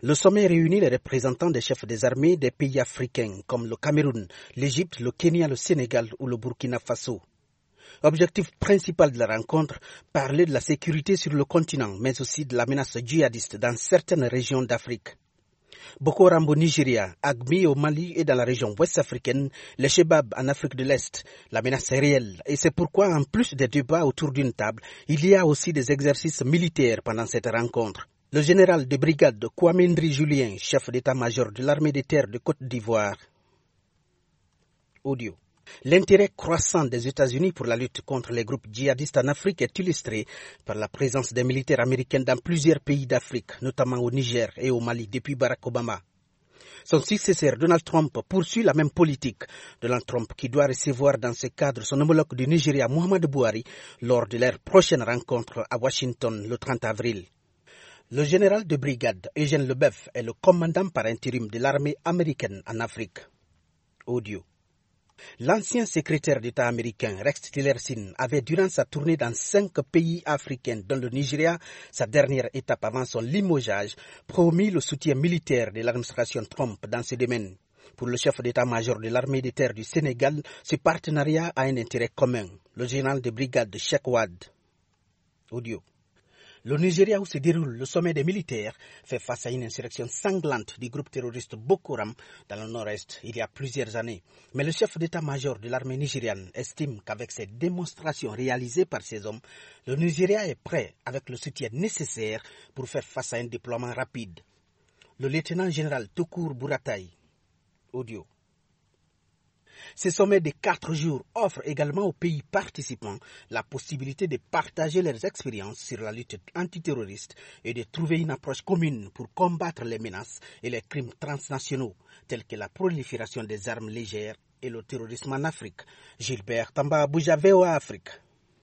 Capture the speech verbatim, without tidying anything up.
Le sommet réunit les représentants des chefs des armées des pays africains comme le Cameroun, l'Égypte, le Kenya, le Sénégal ou le Burkina Faso. Objectif principal de la rencontre, parler de la sécurité sur le continent, mais aussi de la menace djihadiste dans certaines régions d'Afrique. Boko Haram au Nigeria, Agmi au Mali et dans la région ouest africaine, les Chebab en Afrique de l'Est. La menace est réelle et c'est pourquoi, en plus des débats autour d'une table, il y a aussi des exercices militaires pendant cette rencontre. Le général de brigade Kwame Ndri Julien, chef d'état-major de l'armée de terre de Côte d'Ivoire. Audio. L'intérêt croissant des États-Unis pour la lutte contre les groupes djihadistes en Afrique est illustré par la présence des militaires américains dans plusieurs pays d'Afrique, notamment au Niger et au Mali depuis Barack Obama. Son successeur Donald Trump poursuit la même politique. Donald Trump qui doit recevoir dans ce cadre son homologue du Nigeria Muhammadu Buhari lors de leur prochaine rencontre à Washington le trente avril. Le général de brigade Eugène Leboeuf est le commandant par intérim de l'armée américaine en Afrique. Audio. L'ancien secrétaire d'État américain Rex Tillerson avait durant sa tournée dans cinq pays africains dont le Nigeria, sa dernière étape avant son limogeage, promis le soutien militaire de l'administration Trump dans ce domaine. Pour le chef d'état-major de l'armée de terre du Sénégal, ce partenariat a un intérêt commun. Le général de brigade Cheikh Wade. Audio. Le Nigeria où se déroule le sommet des militaires fait face à une insurrection sanglante du groupe terroriste Boko Haram dans le nord-est il y a plusieurs années. Mais le chef d'état-major de l'armée nigériane estime qu'avec ces démonstrations réalisées par ces hommes, le Nigeria est prêt avec le soutien nécessaire pour faire face à un déploiement rapide. Le lieutenant-général Tukur Buratai. Audio. Ce sommet de quatre jours offre également aux pays participants la possibilité de partager leurs expériences sur la lutte antiterroriste et de trouver une approche commune pour combattre les menaces et les crimes transnationaux tels que la prolifération des armes légères et le terrorisme en Afrique. Gilbert Tamba Abuja, V O A Afrique.